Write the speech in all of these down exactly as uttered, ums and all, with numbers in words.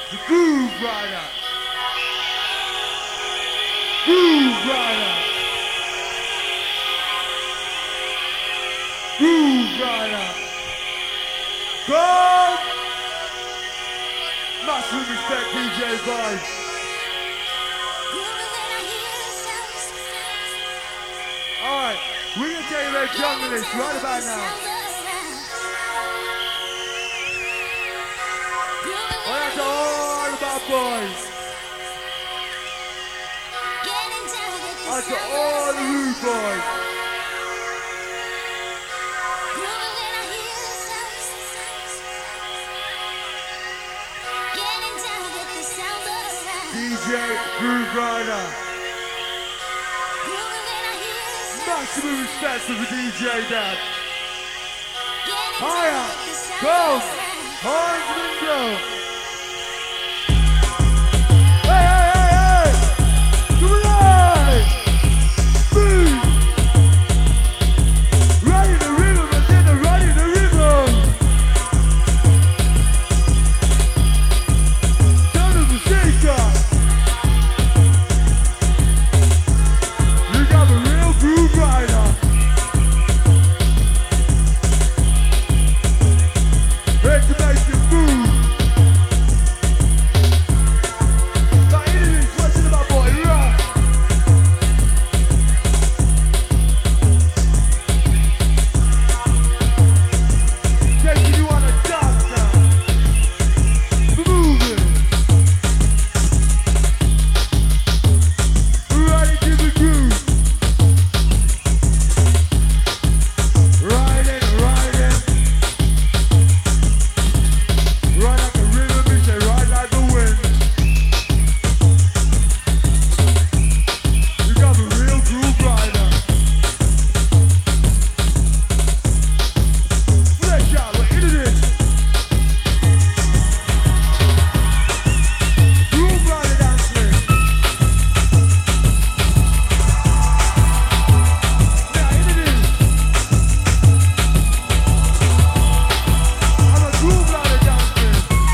The Groove Rider. Groove Rider. Groove Rider. Come! Massive respect, D J Vibes. Alright, we're gonna take a jungle list right about now. Well, that's all about boys. That's all the rude boys. D J Groove Rider. Maximum respect for the D J Dad. Higher, go, hands and go. Hey, hey, hey, hey! Come on! Boom! Right in the rhythm, and then the right in the rhythm. Down to the shaker. You got the real Groove Rider. Ready to make you move. Like anything, question about boy, right? Taking you on a dance now. Moving. Right into the groove. Riding, riding. Ride like a rhythm, bitch, they ride like the wind. You got the real Groove Rider. Flesh out, we're into this. Groove Rider dancing. Now into this. I'm a Groove Rider dancing.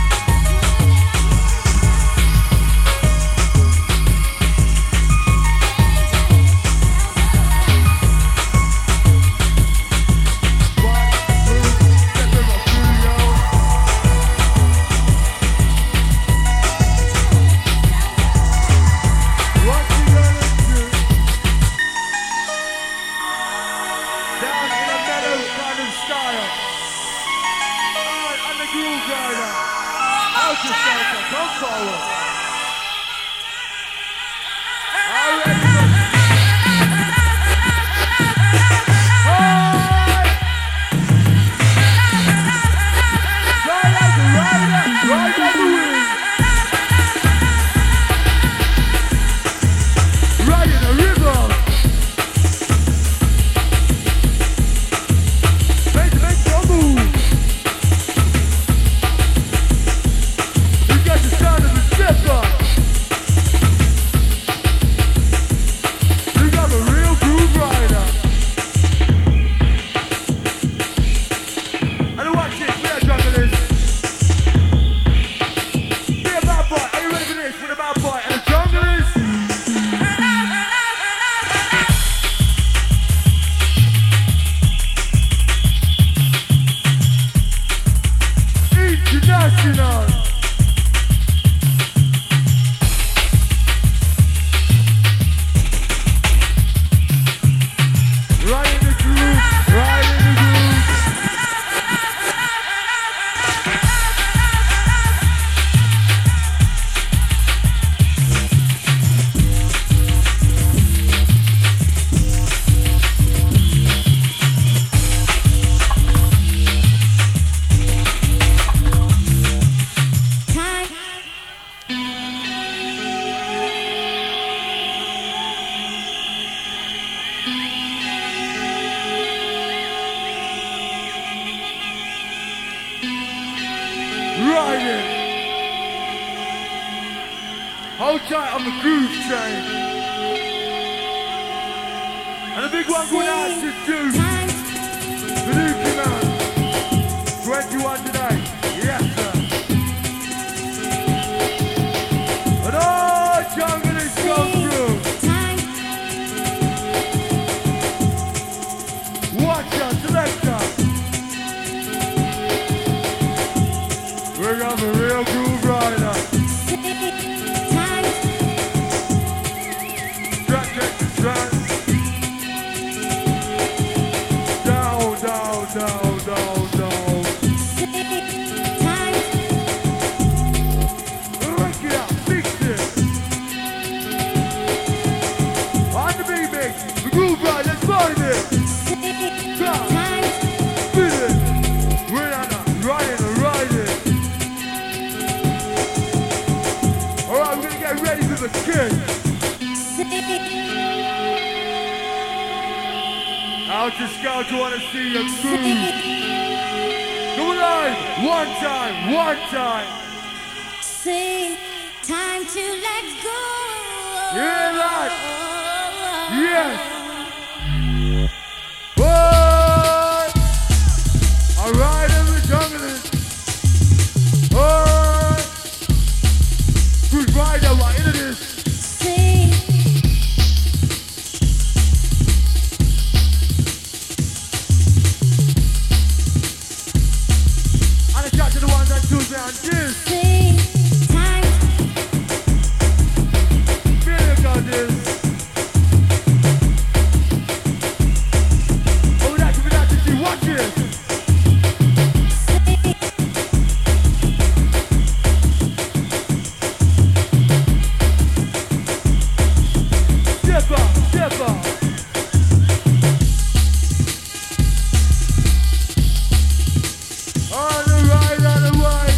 Come forward. All right. Ride like a rider, ride like the wind. Ride in the river. Make, make your move. You got the sound of the stepper. You got the real Groove Rider. And watch this, we are juggling this. Be a bad boy, are you ready for this? With a bad boy and the junglers. International. Right in the groove, right in the groove. Riding. Hold tight on the groove train. And a big one going out to Duke. The new command. twenty-one today. Yes, sir. real groove rider. Track, track, track. Down, down, down, down, down. Break it up, fix it. On the beat mix, the groove rider, let's find it. Come, feel it. We're on a riding, riding. Alright, we're gonna get ready for the kick. Out to scout, you wanna see your groove. Come alive, one time, one time. Sing, time to let go. Hear that? Yes. Boy, I ride in the jungle. Boy, who's riding right into this? Sing, And a shout to the ones and twos and this. sing, time, Feel it, got this. Oh, that's what I can see. Watch this. Step up, step up. On the right, on the right.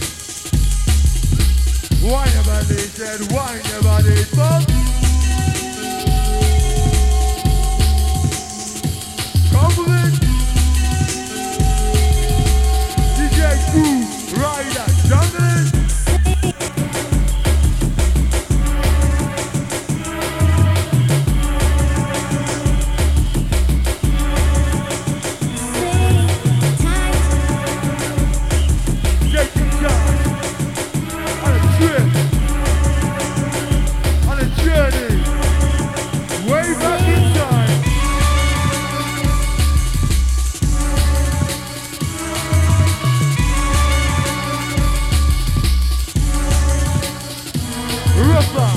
Wine your body, said wine your body, bump. Compliment. D J Groove, Rider, Jungle. sing, time, Take some time. On a trip. On a journey. Way back in time. Ruffer.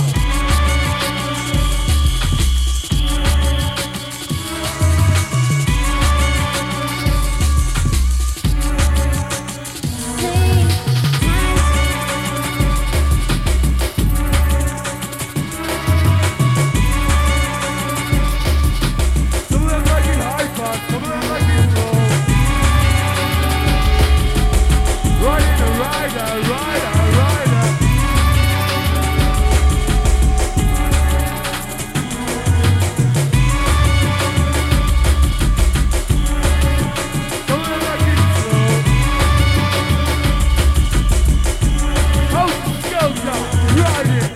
sing, time, Some of them like it high pass, some of them like it low. Riding a rider, rider, rider. Some of them like it slow. Out Skelter, riding.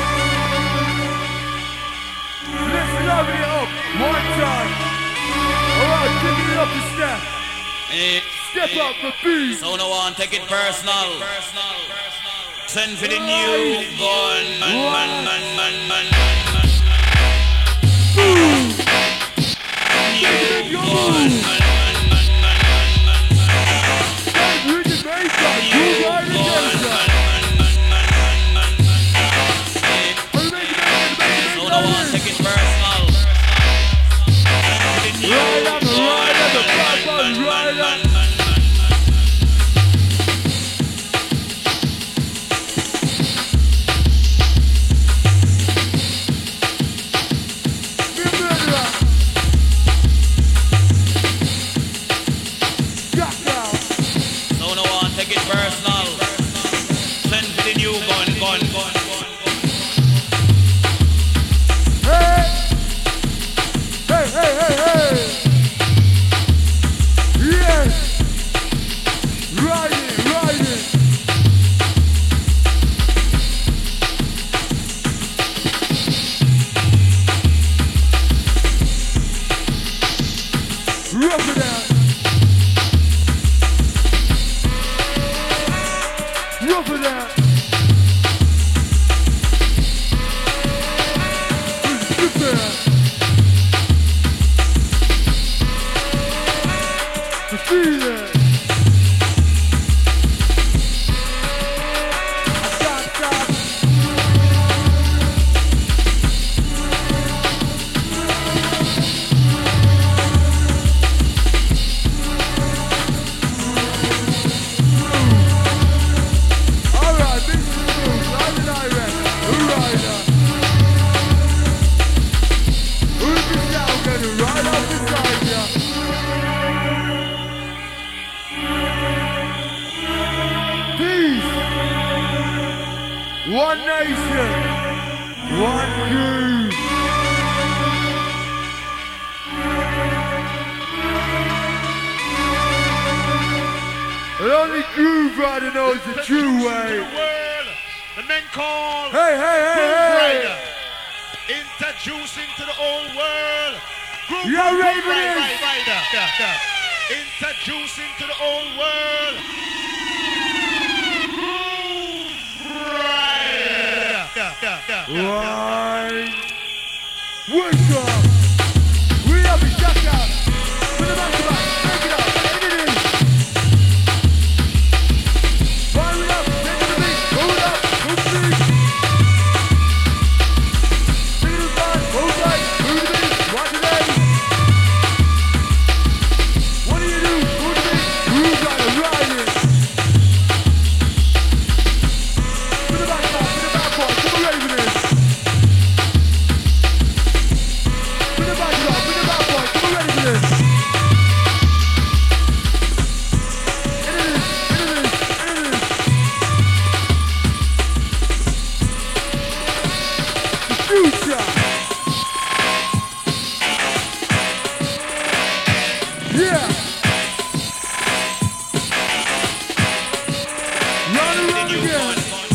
Listen up it up, one time. Alright, taking it up a step. Eh, Step eh, up the beat. So no one take it personal. Send for the new gun. Man, man, man, man, man, man. New gun. Man, man, man, man, man, man. Who's the bass guy? Who's riding the Gun. dancer? Man, man, man, man, man, man, man. Eh, Are you making it, making it, So making no it, one making take it personal. Send for the new Ride up, ride up, the gun. bad Man, boys, man, ride man, up. man, man, man. Be a murderer. Jack down. So no one take it personal. Send for the new gun, gun, gun, gun, gun. Hey! Hey, hey, hey, hey! Yes! Riding, riding! Rough it out! Rough it out! Super! The feeling! One nation. One groove. And only Groove Rider knows the true way. The men call Hey, hey, hey, Groove hey. Rider. Introducing to the whole world. Groove Yeah, Groove Raven Rider. is. Rider. Yeah, yeah. Introducing to the whole world. Groove Rider. Yeah, yeah, yeah, yeah, Right. Welcome. We have a shut out. Put it back to back. Take it up. Take it in. Fire it up. Take it to me. Hold it up. Move the beat. Take it to the side. Hold tight. Move the beat. Watch it in. What do you do? Move the beat. Groove Rider. Ride it. Put it back to back. Put it back, boys. Come on, ready for this. Put it back, y'all. Put it back, boys. Come on, ready for this. It is. It is. It is. The future. Yeah. Run around again.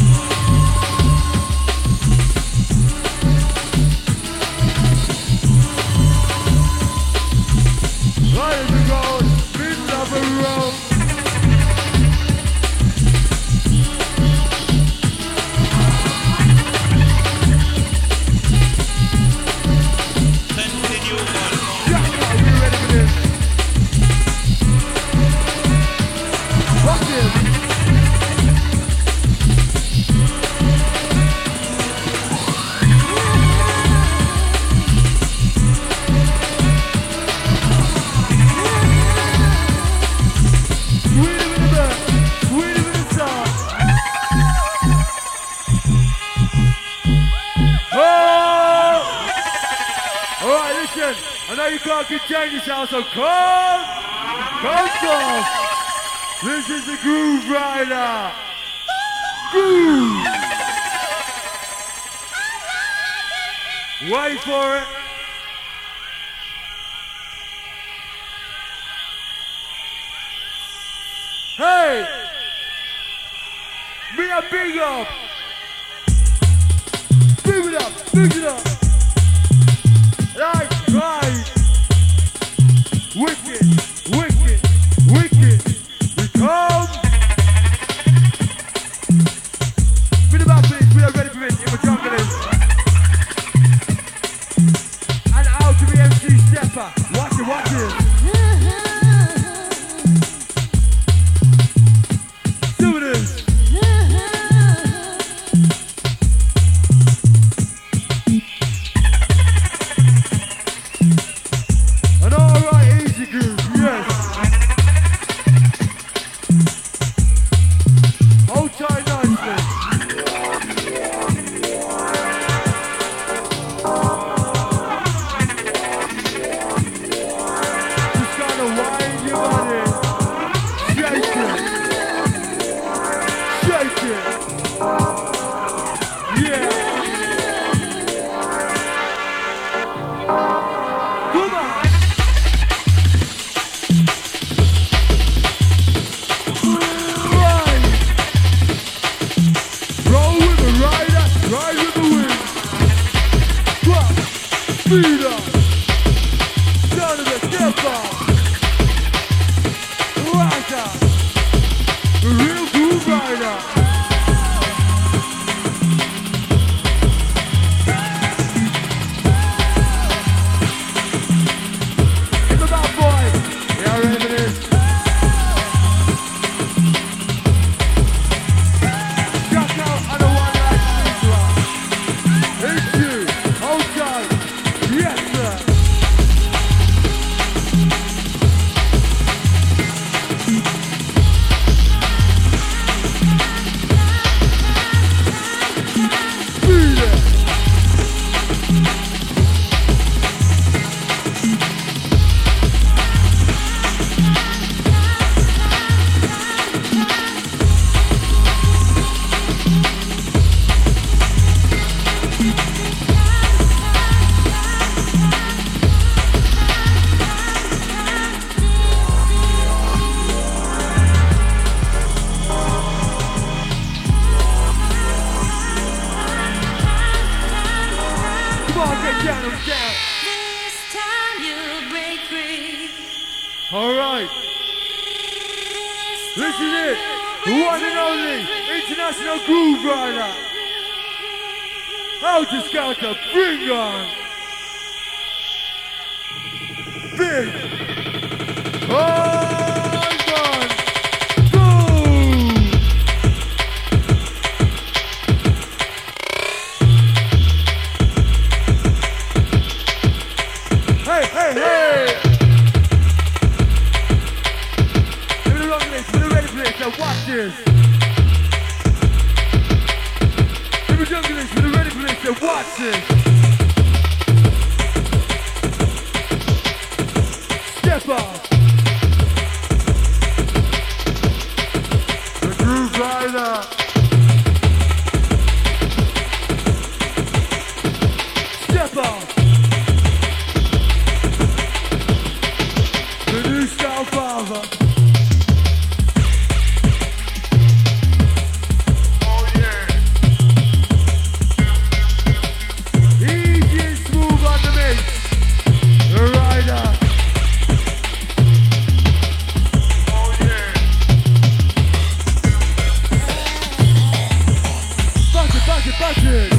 Right as we go, middle of a road. Send for the new one. Yeah, are we ready for this? Watch this. Sweet him in the back, sweet him in the song. Oh! Alright, listen, I know you can't contain yourself, so come, come soft. This is the Groove Rider. Groove. Wait for it. Hey! Me a big up! Big it up! Big it up! That's right! Wicked! Wicked! Wicked! We come! Bit about this, we are ready for it in the jungle is. And out to the M C Stepper! Watch it, watch it! Do this! And alright, easy groove, yes. Hold tight nicely. Just gotta wind your body. Shake it. Shake it. Yeah. Come on. Ride. Roll with the rider, ride with the wind. Drop, speed up. Down to the step up. Rider. The real Groove Rider. It's about boy. Yeah, ready for this. Shout out on the one like this one. It's you. Hold tight. Yes. Alright. This is it. The one and only International Groove Rider. Outer Scouter, bring on. Big. Hold on. Go. Hey, hey, hey. Give me the wrong place, give me the ready place. Now watch this. Give me the jungle place, give me the ready place. Now watch this. Step off. The Groove Rider. Step off. The new style father. Oh yeah. Easy and smooth on the mix. The rider. Oh yeah. Bust it, bust it, bust it.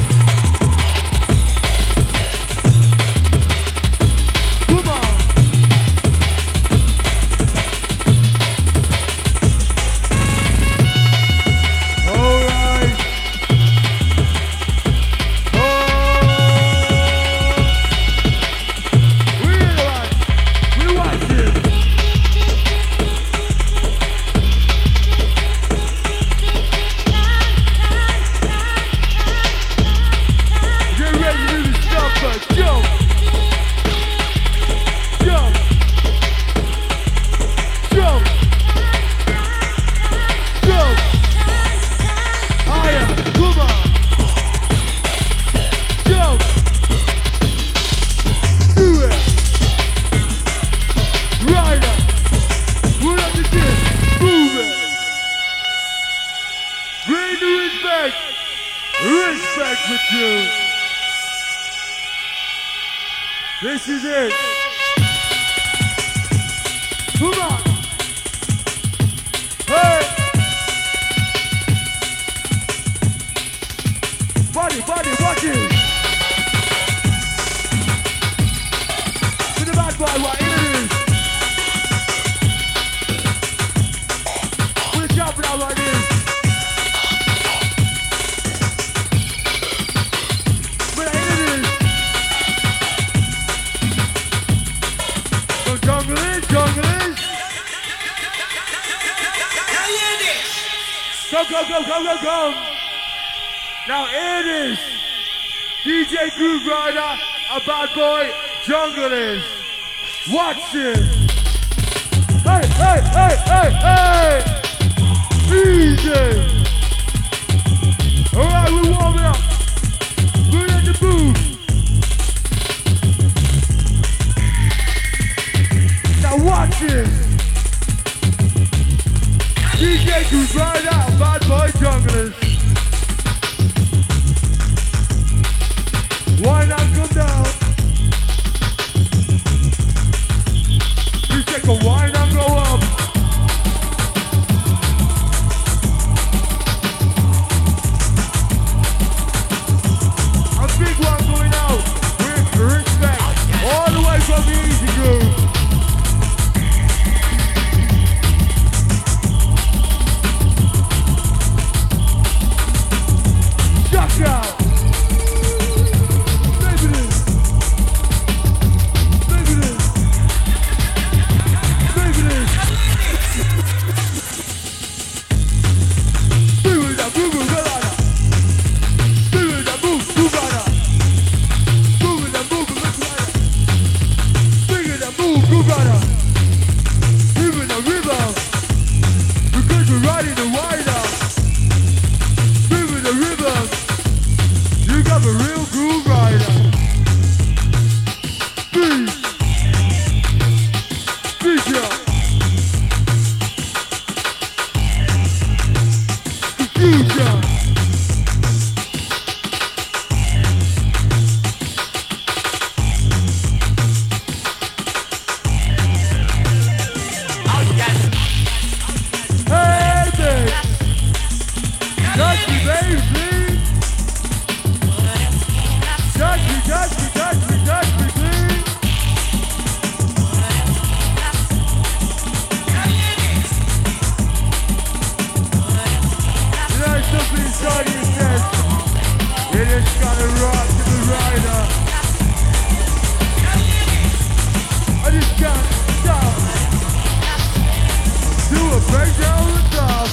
Come on. Alright. Oh. We like, we watch it. Get ready to do the stuff, but jump. Jump. Jump. Jump. Higher. Come on. Jump. Do it. Rider. What up the this? Move it. Bring the respect. Respect with you. This is it. Come on. Hey. Body, body, watch it. To the bad boy, what it is. Put a chop it out like this. But I hit it is. So jungle is, jungle is. Go, go, go, go, go, go. Now it is D J Groove Rider, a bad boy, jungle is. Watch this. Hey, hey, hey, hey, hey. Easy. All right, we're warming up. We're in the booth. Now watch this. D J Groove Rider, a bad boy, jungle is. Why not come down? You take a wine and go up. Touch me, baby, please. Touch me, touch me, touch me, touch me, please. You know something inside your chest. It is gonna rock to the rider. I just can't stop. Do a breakdown on the top.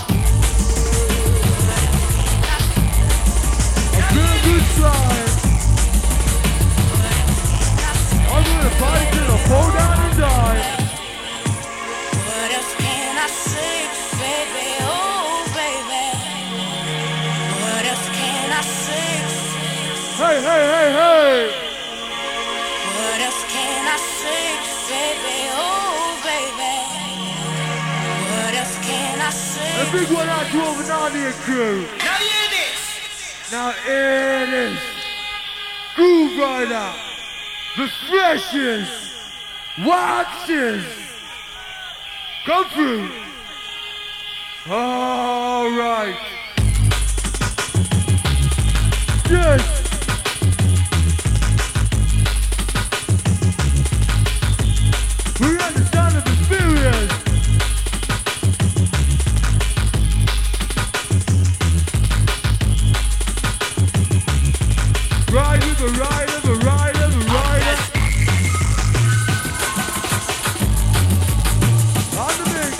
I'm gonna do trying. I'm gonna fight till I fall down and die. What else can I say, baby? Oh, baby. What else can I say? Hey, hey, hey, hey! What else can I say, baby? Oh, baby. What else can I say? A big one out to all the Narnia crew. Now hear this. Now it is Groove Rider, the freshest, watches. Come through. All right. Yes. We understand the experience. Rider, the rider, the rider, the rider. On the mix.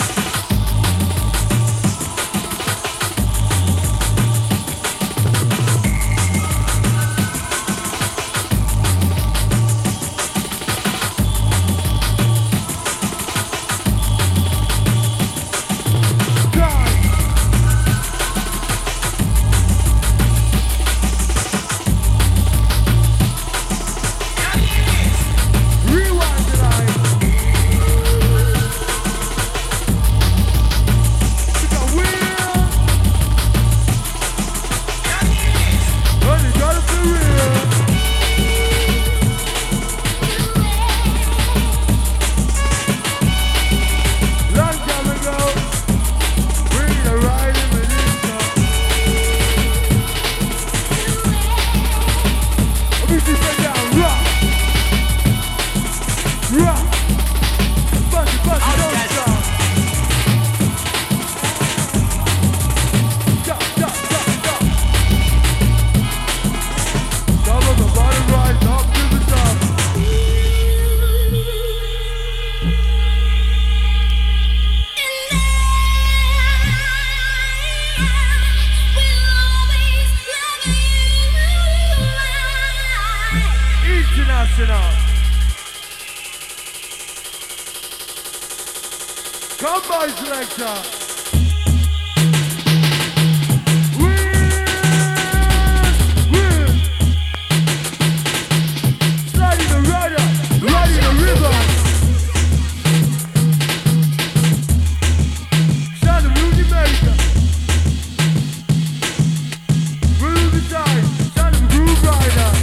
International. Come by, selector. Win! Win! Sliding the rider, riding the river. Sound of Rudy Maker. Ruby Side, sound of Groove Rider.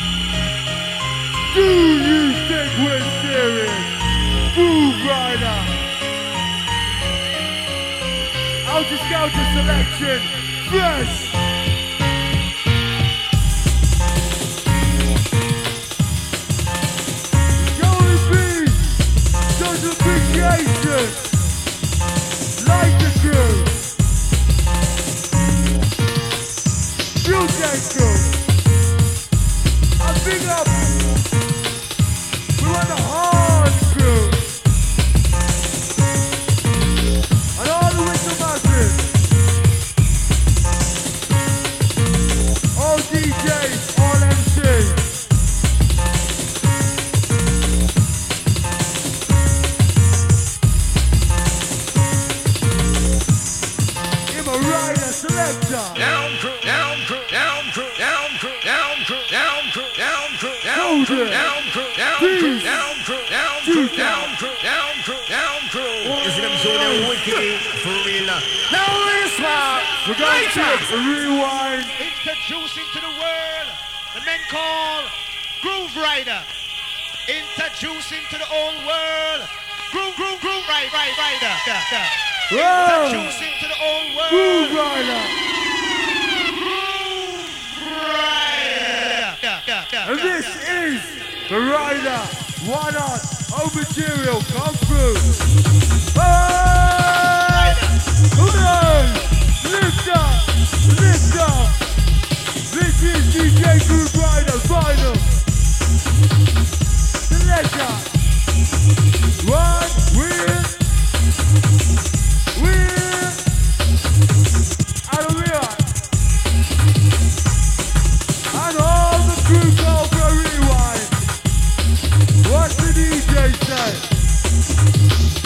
Do you think we're serious? Groove Rider. Outer Scouter selection. Fresh. Joey B. Shows appreciation. Like the crew. Future crew. I big up. We want the hard crew. And all the winter masses. All D Js, all M Cs. I'm a rider selector. Down crew, down crew, down crew, down crew, down crew, down crew, down crew, down Hold crew, it. down crew, down Please. crew, down crew, down crew, down crew, down crew, down crew. You see them so damn wicked for real. Now listen, We're going to take a rewind. Introducing to the world the men called Groove Rider. Introducing to the whole world Groove, Groove, Groove Rider, Rider, Rider. Yeah, yeah. Whoa. Introducing to the whole world Groove Rider. Rider. Yeah, yeah, yeah, And yeah, this yeah. is the rider. Why not? Oh, material, come through. Hey! Come on! Lift up! Lift up! This is D J Groove Rider, final. Selector. One, we're... We're... Out of here. And all the crew go for a rewind. What the D J say?